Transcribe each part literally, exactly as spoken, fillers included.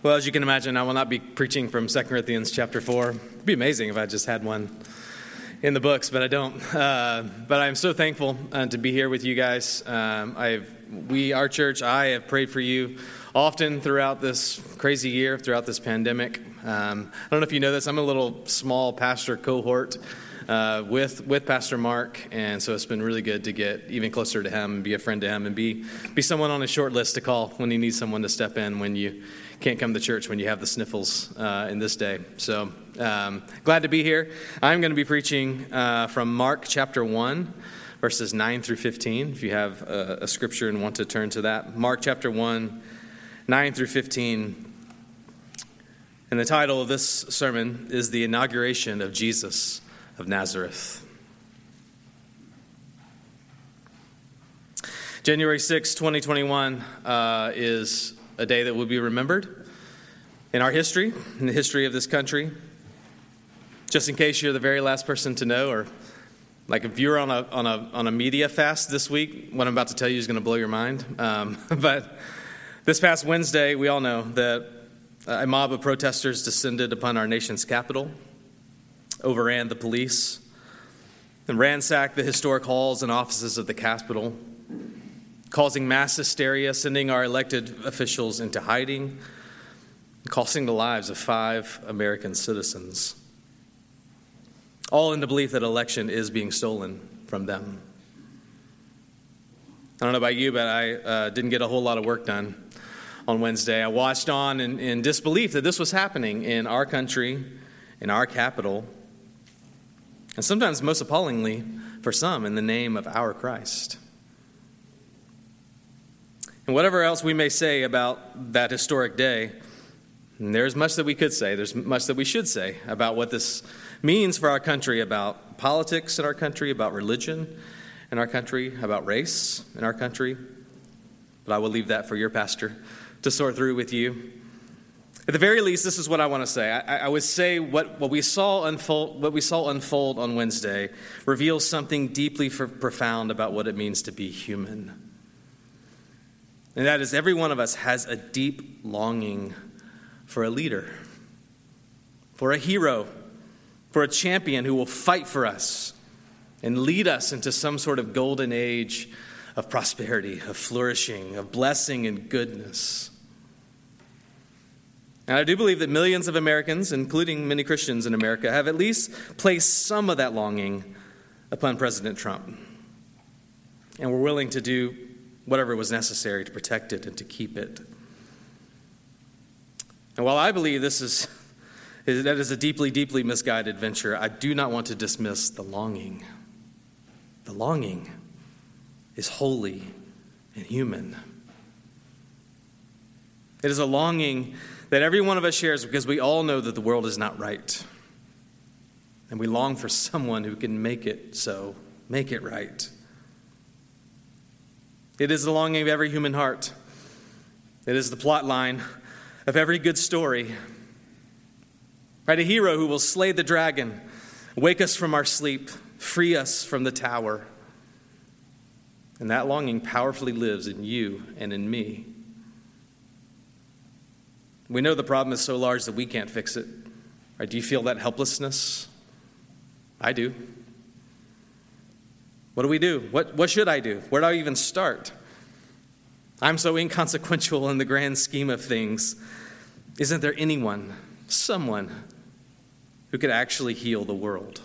Well, as you can imagine, I will not be preaching from Second Corinthians chapter four. It'd be amazing if I just had one in the books, but I don't. Uh, but I'm so thankful uh, to be here with you guys. Um, I've, we, our church, I have prayed for you often throughout this crazy year, throughout this pandemic. Um, I don't know if you know this, I'm a little small pastor cohort uh, with with Pastor Mark, and so it's been really good to get even closer to him and be a friend to him and be be someone on his short list to call when he needs someone to step in when you can't come to church, when you have the sniffles uh, in this day. So um, glad to be here. I'm going to be preaching uh, from Mark chapter one, verses nine through fifteen. If you have a, a scripture and want to turn to that. Mark chapter one, nine through fifteen. And the title of this sermon is The Inauguration of Jesus of Nazareth. January sixth, twenty twenty-one uh, is a day that will be remembered in our history, in the history of this country. Just in case you're the very last person to know, or like if you're on a on a on a media fast this week, what I'm about to tell you is going to blow your mind. Um, but this past Wednesday, we all know that a mob of protesters descended upon our nation's capital, overran the police, and ransacked the historic halls and offices of the Capitol, causing mass hysteria, sending our elected officials into hiding, costing the lives of five American citizens, all in the belief that election is being stolen from them. I don't know about you, but I uh, didn't get a whole lot of work done on Wednesday. I watched on in, in disbelief that this was happening in our country, in our capital, and sometimes most appallingly for some, in the name of our Christ. And whatever else we may say about that historic day, there's much that we could say, there's much that we should say about what this means for our country, about politics in our country, about religion in our country, about race in our country. But I will leave that for your pastor to sort through with you. At the very least, this is what I want to say. I, I would say what, what we saw unfold, what we saw unfold on Wednesday reveals something deeply for, profound about what it means to be human. And that is, every one of us has a deep longing for a leader, for a hero, for a champion who will fight for us and lead us into some sort of golden age of prosperity, of flourishing, of blessing and goodness. And I do believe that millions of Americans, including many Christians in America, have at least placed some of that longing upon President Trump. And we're willing to do whatever was necessary to protect it and to keep it. And while I believe this is, that is a deeply, deeply misguided venture, I do not want to dismiss the longing. The longing is holy and human. It is a longing that every one of us shares because we all know that the world is not right. And we long for someone who can make it so, make it right. It is the longing of every human heart. It is the plot line of every good story. Right? A hero who will slay the dragon, wake us from our sleep, free us from the tower. And that longing powerfully lives in you and in me. We know the problem is so large that we can't fix it. Right? Do you feel that helplessness? I do. What do we do? What, what should I do? Where do I even start? I'm so inconsequential in the grand scheme of things. Isn't there anyone, someone, who could actually heal the world?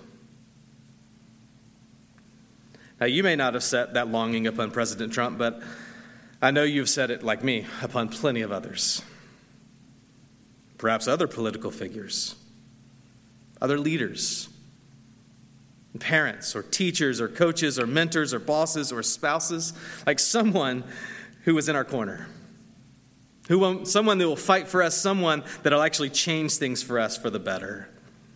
Now, you may not have set that longing upon President Trump, but I know you've set it, like me, upon plenty of others. Perhaps other political figures, other leaders, parents or teachers or coaches or mentors or bosses or spouses, like someone who is in our corner, who will, someone that will fight for us, someone that will actually change things for us for the better.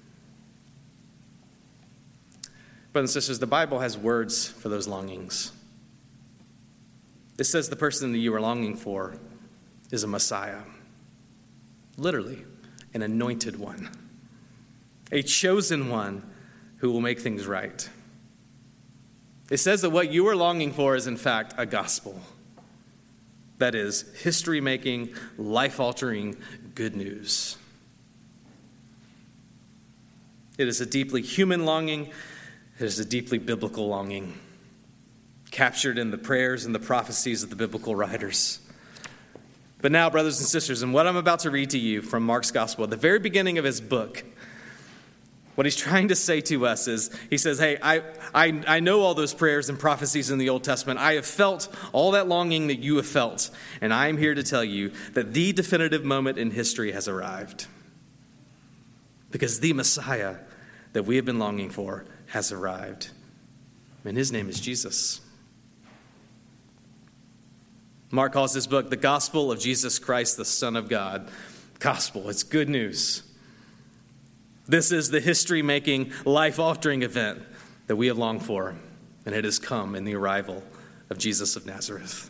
Brothers and sisters, the Bible has words for those longings. It says the person that you are longing for is a Messiah. Literally, an anointed one. A chosen one who will make things right. It says that what you are longing for is, in fact, a gospel. That is, history-making, life-altering good news. It is a deeply human longing. It is a deeply biblical longing, captured in the prayers and the prophecies of the biblical writers. But now, brothers and sisters, and what I'm about to read to you from Mark's gospel, at the very beginning of his book, what he's trying to say to us is, he says, hey, I, I, I know all those prayers and prophecies in the Old Testament. I have felt all that longing that you have felt. And I am here to tell you that the definitive moment in history has arrived. Because the Messiah that we have been longing for has arrived. And his name is Jesus. Mark calls this book the Gospel of Jesus Christ, the Son of God. Gospel, it's good news. This is the history-making, life-altering event that we have longed for, and it has come in the arrival of Jesus of Nazareth.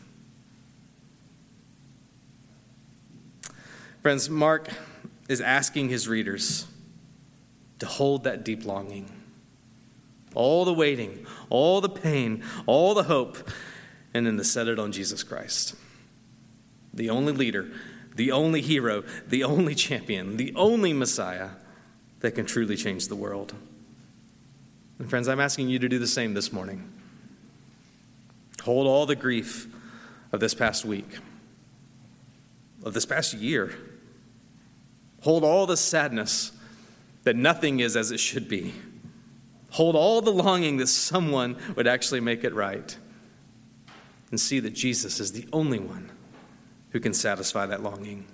Friends, Mark is asking his readers to hold that deep longing, all the waiting, all the pain, all the hope, and then to set it on Jesus Christ, the only leader, the only hero, the only champion, the only Messiah that can truly change the world. And friends, I'm asking you to do the same this morning. Hold all the grief of this past week, of this past year. Hold all the sadness that nothing is as it should be. Hold all the longing that someone would actually make it right. And see that Jesus is the only one who can satisfy that longing.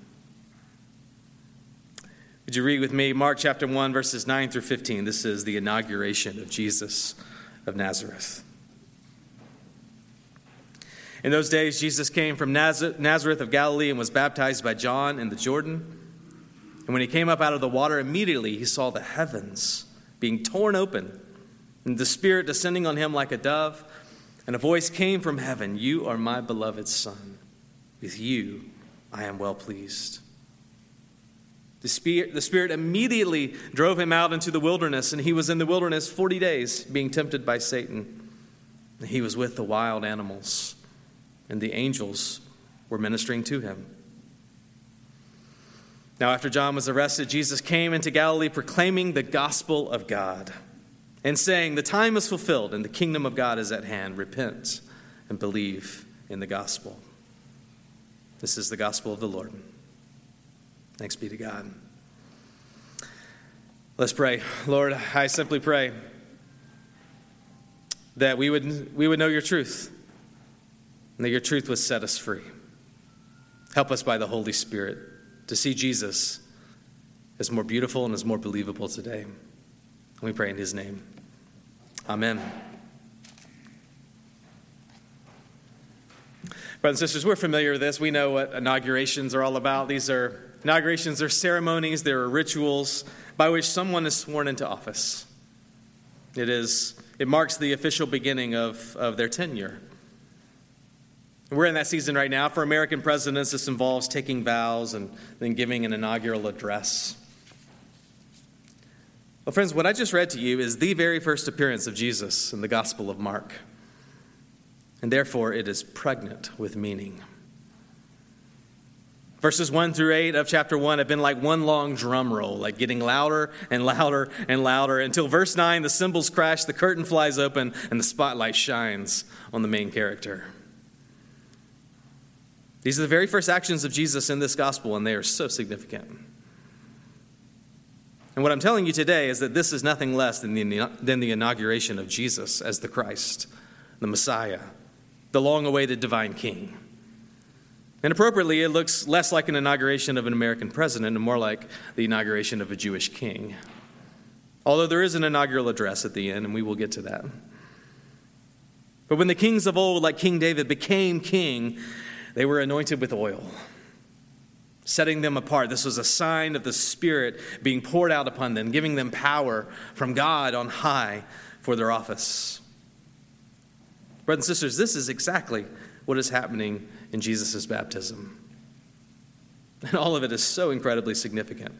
Would you read with me Mark chapter one, verses nine through fifteen? This is the inauguration of Jesus of Nazareth. In those days, Jesus came from Nazareth of Galilee and was baptized by John in the Jordan. And when he came up out of the water, immediately he saw the heavens being torn open, and the Spirit descending on him like a dove. And a voice came from heaven, "You are my beloved Son. With you I am well pleased." The Spirit, the Spirit immediately drove him out into the wilderness, and he was in the wilderness forty days, being tempted by Satan. And he was with the wild animals, and the angels were ministering to him. Now, after John was arrested, Jesus came into Galilee proclaiming the gospel of God and saying, "The time is fulfilled and the kingdom of God is at hand. Repent and believe in the gospel." This is the gospel of the Lord. Thanks be to God. Let's pray. Lord, I simply pray that we would, we would know your truth, and that your truth would set us free. Help us by the Holy Spirit to see Jesus as more beautiful and as more believable today. And we pray in his name. Amen. Brothers and sisters, we're familiar with this. We know what inaugurations are all about. These are inaugurations are ceremonies, there are rituals by which someone is sworn into office. It is, it marks the official beginning of, of their tenure. We're in that season right now. For American presidents, this involves taking vows and then giving an inaugural address. Well, friends, what I just read to you is the very first appearance of Jesus in the Gospel of Mark. And therefore, it is pregnant with meaning. Verses one through eight of chapter one have been like one long drum roll, like getting louder and louder and louder, until verse nine, the cymbals crash, the curtain flies open, and the spotlight shines on the main character. These are the very first actions of Jesus in this gospel, and they are so significant. And what I'm telling you today is that this is nothing less than the, than the inauguration of Jesus as the Christ, the Messiah, the long-awaited divine king. And appropriately, it looks less like an inauguration of an American president and more like the inauguration of a Jewish king. Although there is an inaugural address at the end, and we will get to that. But when the kings of old, like King David, became king, they were anointed with oil, setting them apart. This was a sign of the Spirit being poured out upon them, giving them power from God on high for their office. Brothers and sisters, this is exactly what is happening in Jesus' baptism. And all of it is so incredibly significant.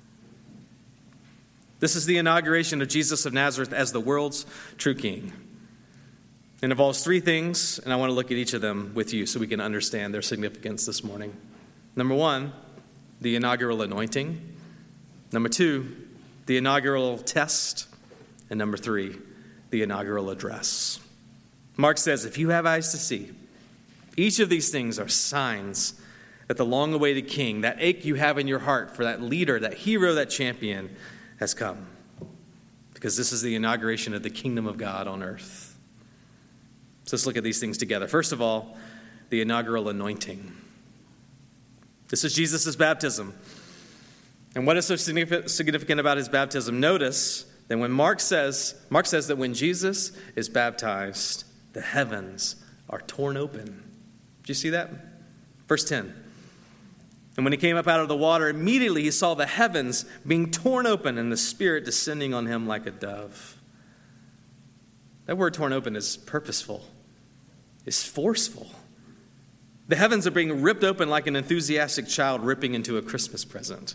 This is the inauguration of Jesus of Nazareth as the world's true king. It involves three things, and I want to look at each of them with you so we can understand their significance this morning. Number one, the inaugural anointing. Number two, the inaugural test. And number three, the inaugural address. Mark says, if you have eyes to see, each of these things are signs that the long-awaited king, that ache you have in your heart for that leader, that hero, that champion, has come. Because this is the inauguration of the kingdom of God on earth. So let's look at these things together. First of all, the inaugural anointing. This is Jesus' baptism. And what is so significant about his baptism? Notice that when Mark says, Mark says that when Jesus is baptized, the heavens are torn open. Did you see that? Verse ten. And when he came up out of the water, immediately he saw the heavens being torn open and the Spirit descending on him like a dove. That word torn open is purposeful, is forceful. The heavens are being ripped open like an enthusiastic child ripping into a Christmas present.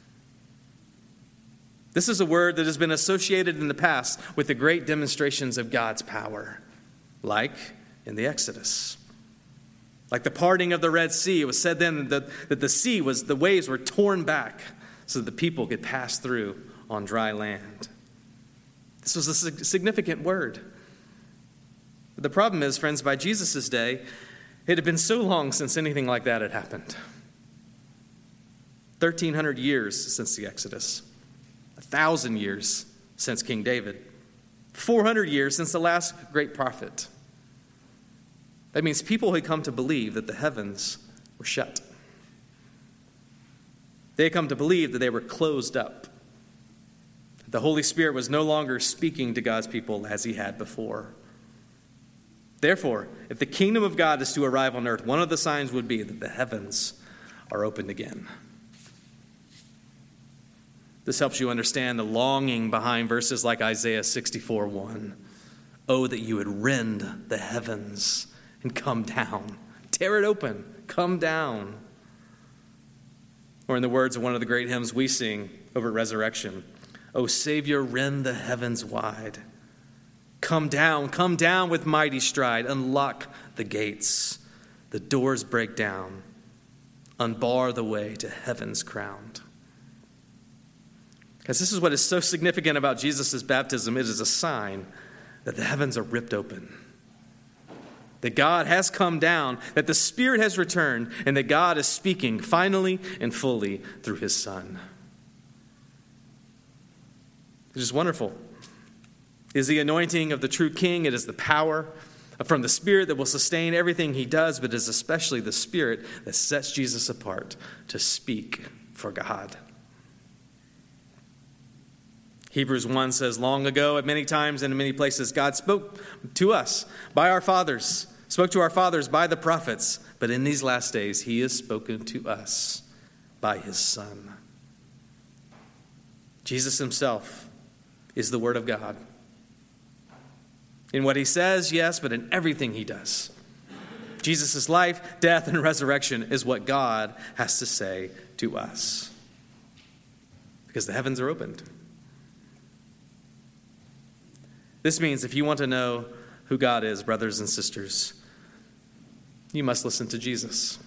This is a word that has been associated in the past with the great demonstrations of God's power, like in the Exodus. Like the parting of the Red Sea, it was said then that, that the sea was, the waves were torn back so that the people could pass through on dry land. This was a significant word. But the problem is, friends, by Jesus' day, it had been so long since anything like that had happened. thirteen hundred years since the Exodus. A thousand years since King David. four hundred years since the last great prophet. That means people had come to believe that the heavens were shut. They had come to believe that they were closed up. The Holy Spirit was no longer speaking to God's people as he had before. Therefore, if the kingdom of God is to arrive on earth, one of the signs would be that the heavens are opened again. This helps you understand the longing behind verses like Isaiah sixty-four one. Oh, that you would rend the heavens and come down. Tear it open. Come down. Or in the words of one of the great hymns we sing over at Resurrection, O Savior, rend the heavens wide. Come down, come down with mighty stride. Unlock the gates. The doors break down. Unbar the way to heaven's crown. Because this is what is so significant about Jesus' baptism. It is a sign that the heavens are ripped open. That God has come down, that the Spirit has returned, and that God is speaking finally and fully through his Son. It is wonderful. It is the anointing of the true King. It is the power from the Spirit that will sustain everything he does, but it is especially the Spirit that sets Jesus apart to speak for God. Hebrews one says, long ago, at many times and in many places, God spoke to us by our fathers, spoke to our fathers by the prophets, but in these last days, he has spoken to us by his Son. Jesus himself is the Word of God. In what he says, yes, but in everything he does. Jesus' life, death, and resurrection is what God has to say to us. Because the heavens are opened. This means if you want to know who God is, brothers and sisters, you must listen to Jesus.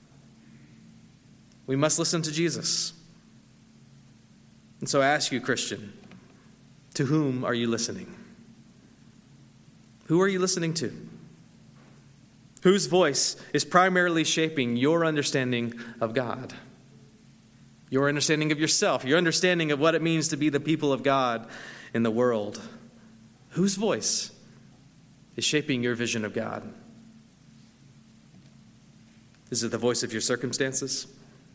We must listen to Jesus. And so I ask you, Christian, to whom are you listening? Who are you listening to? Whose voice is primarily shaping your understanding of God? Your understanding of yourself, your understanding of what it means to be the people of God in the world. Whose voice is shaping your vision of God? Is it the voice of your circumstances?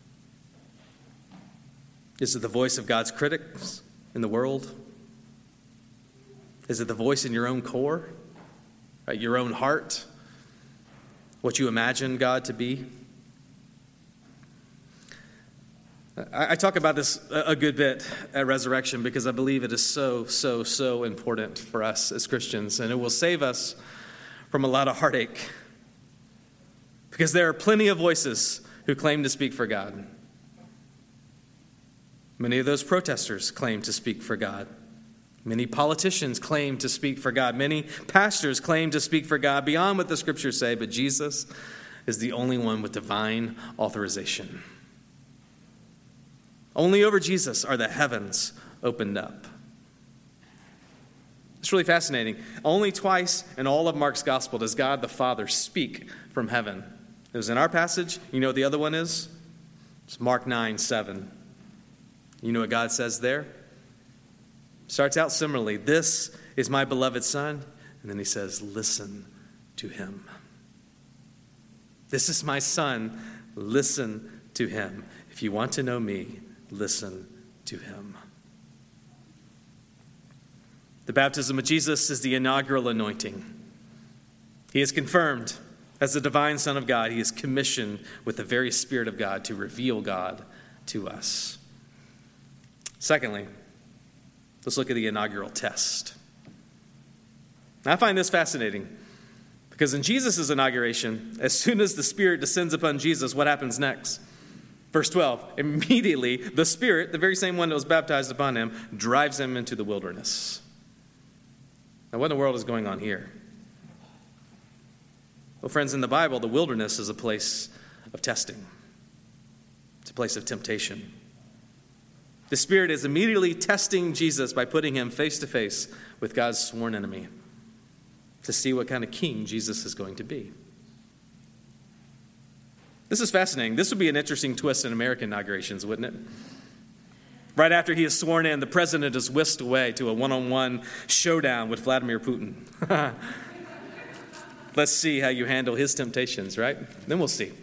Is it the voice of God's critics in the world? Is it the voice in your own core, right? Your own heart? What you imagine God to be? I talk about this a good bit at Resurrection because I believe it is so, so, so important for us as Christians, and it will save us from a lot of heartache. Because there are plenty of voices who claim to speak for God. Many of those protesters claim to speak for God. Many politicians claim to speak for God. Many pastors claim to speak for God beyond what the scriptures say, but Jesus is the only one with divine authorization. Only over Jesus are the heavens opened up. It's really fascinating. Only twice in all of Mark's gospel does God the Father speak from heaven. It was in our passage. You know what the other one is? It's Mark nine seven. You know what God says there? Starts out similarly. This is my beloved Son. And then he says, listen to him. This is my Son. Listen to him. If you want to know me, listen to him. The baptism of Jesus is the inaugural anointing. He is confirmed as the divine Son of God. He is commissioned with the very Spirit of God to reveal God to us. Secondly, let's look at the inaugural test. Now, I find this fascinating because in Jesus' inauguration, as soon as the Spirit descends upon Jesus, what happens next? Verse twelve, immediately the Spirit, the very same one that was baptized upon him, drives him into the wilderness. Now, what in the world is going on here? Well, friends, in the Bible, the wilderness is a place of testing. It's a place of temptation. The Spirit is immediately testing Jesus by putting him face to face with God's sworn enemy to see what kind of king Jesus is going to be. This is fascinating. This would be an interesting twist in American inaugurations, wouldn't it? Right after he is sworn in, the president is whisked away to a one-on-one showdown with Vladimir Putin. Let's see how you handle his temptations, right? Then we'll see.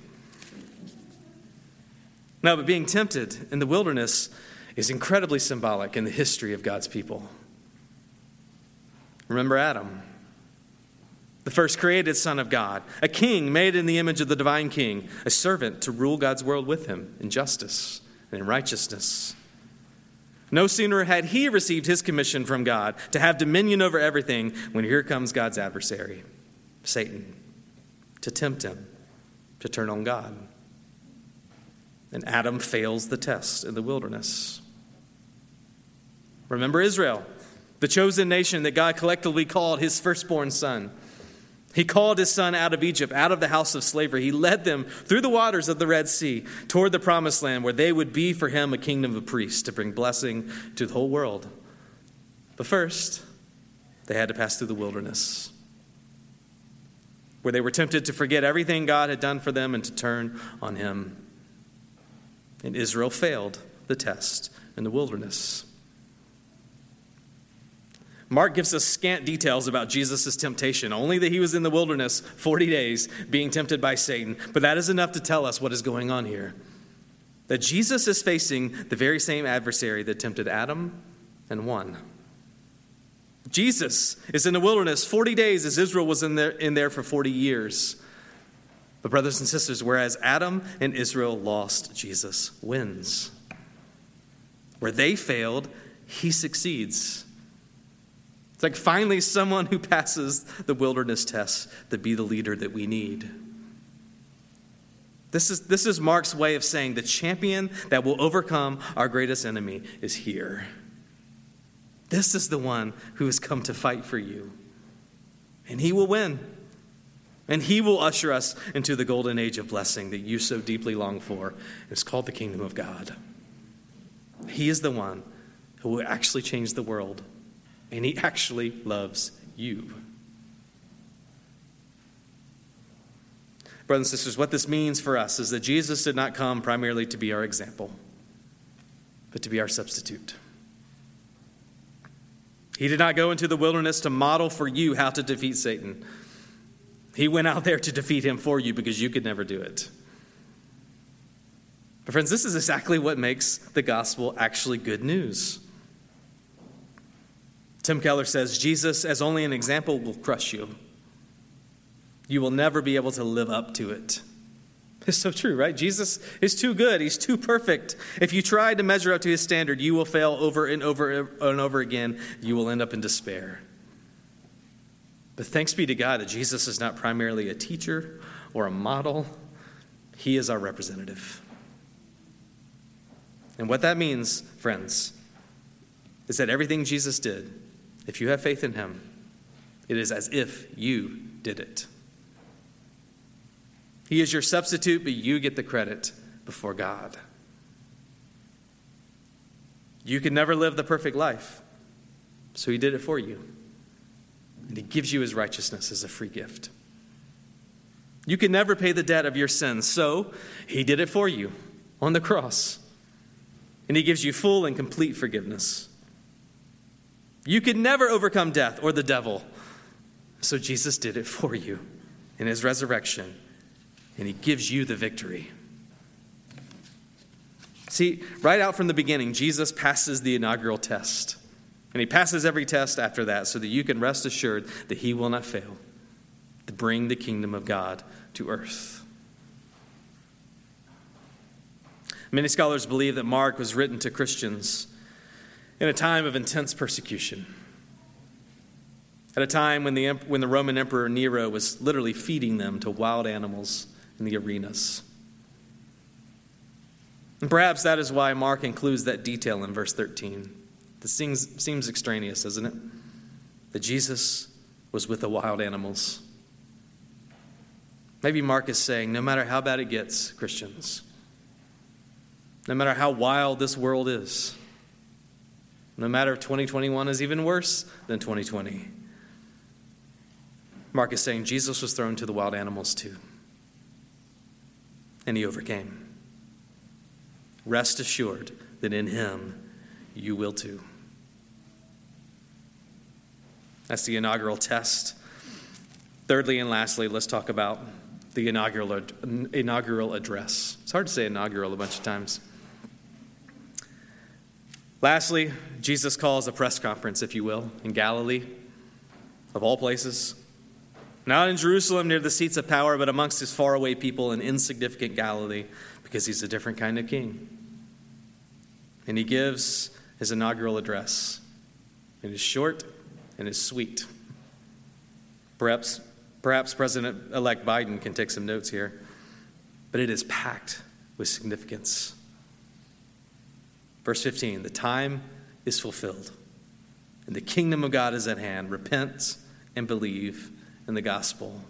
No, but being tempted in the wilderness is incredibly symbolic in the history of God's people. Remember Adam, the first created son of God, a king made in the image of the divine king, a servant to rule God's world with him in justice and in righteousness. No sooner had he received his commission from God to have dominion over everything when here comes God's adversary, Satan, to tempt him to turn on God. And Adam fails the test in the wilderness. Remember Israel, the chosen nation that God collectively called his firstborn son. He called his son out of Egypt, out of the house of slavery. He led them through the waters of the Red Sea toward the promised land where they would be for him a kingdom of priests to bring blessing to the whole world. But first, they had to pass through the wilderness where they were tempted to forget everything God had done for them and to turn on him. And Israel failed the test in the wilderness. Mark gives us scant details about Jesus' temptation, only that he was in the wilderness forty days being tempted by Satan. But that is enough to tell us what is going on here. That Jesus is facing the very same adversary that tempted Adam and won. Jesus is in the wilderness forty days as Israel was in there, in there for forty years. But brothers and sisters, whereas Adam and Israel lost, Jesus wins. Where they failed, he succeeds. It's like finally someone who passes the wilderness test to be the leader that we need. This is, this is Mark's way of saying the champion that will overcome our greatest enemy is here. This is the one who has come to fight for you. And he will win. And he will usher us into the golden age of blessing that you so deeply long for. It's called the kingdom of God. He is the one who will actually change the world. And he actually loves you. Brothers and sisters, what this means for us is that Jesus did not come primarily to be our example, but to be our substitute. He did not go into the wilderness to model for you how to defeat Satan. He went out there to defeat him for you because you could never do it. But friends, this is exactly what makes the gospel actually good news. Tim Keller says, Jesus, as only an example, will crush you. You will never be able to live up to it. It's so true, right? Jesus is too good. He's too perfect. If you try to measure up to his standard, you will fail over and over and over again. You will end up in despair. But thanks be to God that Jesus is not primarily a teacher or a model. He is our representative. And what that means, friends, is that everything Jesus did, if you have faith in him, it is as if you did it. He is your substitute, but you get the credit before God. You could never live the perfect life, so he did it for you. And he gives you his righteousness as a free gift. You can never pay the debt of your sins, so he did it for you on the cross. And he gives you full and complete forgiveness. You could never overcome death or the devil, so Jesus did it for you in his resurrection, and he gives you the victory. See, right out from the beginning, Jesus passes the inaugural test. And he passes every test after that so that you can rest assured that he will not fail to bring the kingdom of God to earth. Many scholars believe that Mark was written to Christians in a time of intense persecution. At a time when the, when the Roman Emperor Nero was literally feeding them to wild animals in the arenas. And perhaps that is why Mark includes that detail in verse thirteen. This seems, seems extraneous, doesn't it? That Jesus was with the wild animals. Maybe Mark is saying, no matter how bad it gets, Christians, no matter how wild this world is, no matter if twenty twenty-one is even worse than twenty twenty, Mark is saying Jesus was thrown to the wild animals too. And he overcame. Rest assured that in him you will too. That's the inaugural test. Thirdly and lastly, let's talk about the inaugural inaugural address. It's hard to say inaugural a bunch of times. Lastly, Jesus calls a press conference, if you will, in Galilee, of all places. Not in Jerusalem near the seats of power, but amongst his faraway people in insignificant Galilee, because he's a different kind of king. And he gives his inaugural address. It is short and it's sweet. Perhaps, perhaps President-elect Biden can take some notes here, but it is packed with significance. Verse fifteen, the time is fulfilled, and the kingdom of God is at hand. Repent and believe in the gospel.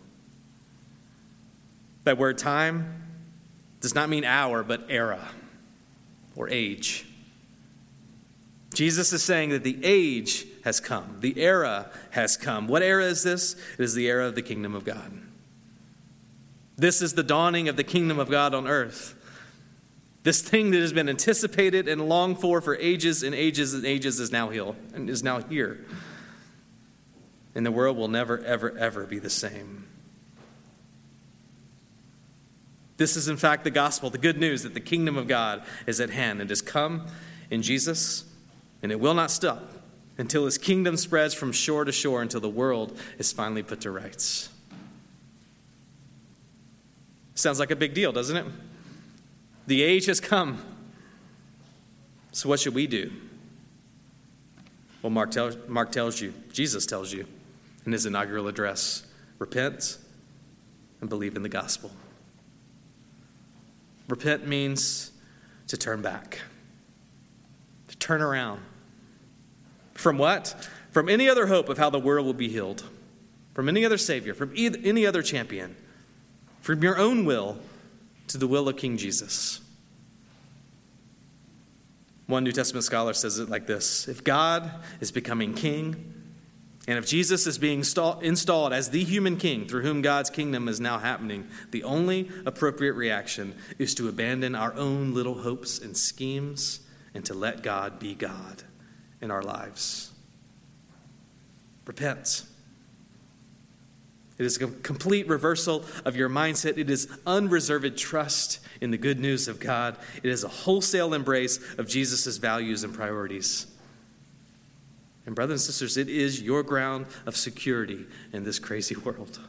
That word time does not mean hour, but era or age. Jesus is saying that the age has come. The era has come. What era is this? It is the era of the kingdom of God. This is the dawning of the kingdom of God on earth. This thing that has been anticipated and longed for for ages and ages and ages is now here. And is now here. And the world will never, ever, ever be the same. This is, in fact, the gospel, the good news that the kingdom of God is at hand. It has come in Jesus, and it will not stop until his kingdom spreads from shore to shore until the world is finally put to rights. Sounds like a big deal, doesn't it? The age has come. So what should we do? Well, Mark, tell, Mark tells you, Jesus tells you in his inaugural address, repent and believe in the gospel. Repent means to turn back, to turn around. From what? From any other hope of how the world will be healed, from any other Savior, from any other champion, from your own will to the will of King Jesus. One New Testament scholar says it like this: if God is becoming king, and if Jesus is being installed as the human king through whom God's kingdom is now happening, the only appropriate reaction is to abandon our own little hopes and schemes and to let God be God in our lives. Repent. It is a complete reversal of your mindset. It is unreserved trust in the good news of God. It is a wholesale embrace of Jesus' values and priorities. And brothers and sisters, it is your ground of security in this crazy world.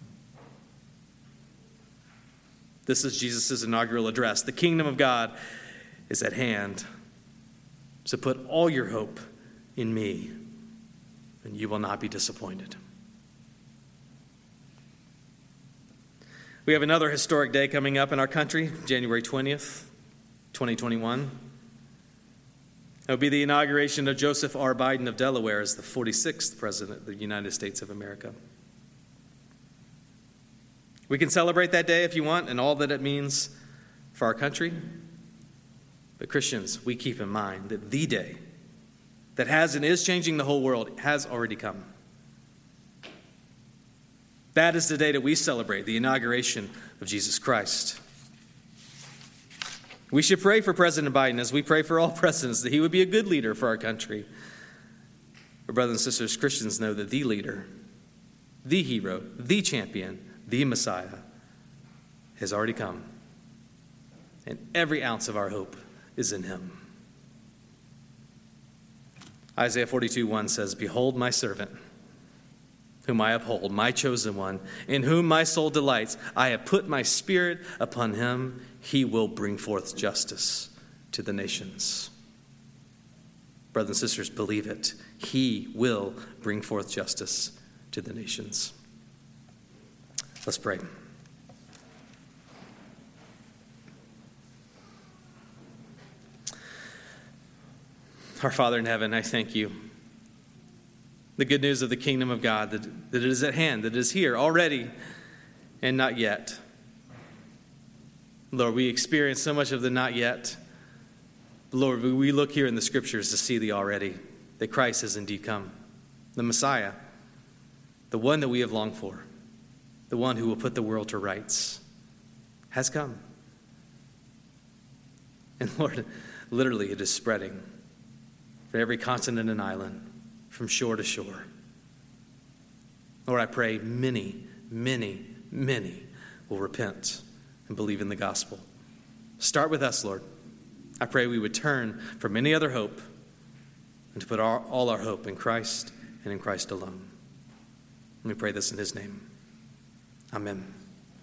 This is Jesus' inaugural address. The kingdom of God is at hand. So put all your hope in me, and you will not be disappointed. We have another historic day coming up in our country, January twentieth, twenty twenty-one. It will be the inauguration of Joseph R. Biden of Delaware as the forty-sixth President of the United States of America. We can celebrate that day if you want and all that it means for our country. But Christians, we keep in mind that the day that has and is changing the whole world has already come. That is the day that we celebrate the inauguration of Jesus Christ. We should pray for President Biden as we pray for all presidents, that he would be a good leader for our country. But brothers and sisters, Christians know that the leader, the hero, the champion, the Messiah has already come. And every ounce of our hope is in him. Isaiah forty-two one says, "Behold my servant, whom I uphold, my chosen one, in whom my soul delights. I have put my spirit upon him. He will bring forth justice to the nations." Brothers and sisters, believe it. He will bring forth justice to the nations. Let's pray. Our Father in heaven, I thank you. The good news of the kingdom of God, that, that it is at hand, that it is here already and not yet. Lord, we experience so much of the not yet. Lord, we look here in the scriptures to see the already, that Christ has indeed come. The Messiah, the one that we have longed for, the one who will put the world to rights, has come. And Lord, literally it is spreading for every continent and island, from shore to shore. Lord, I pray many, many, many will repent and believe in the gospel. Start with us, Lord. I pray we would turn from any other hope and to put our, all our hope in Christ and in Christ alone. Let me pray this in his name. Amen.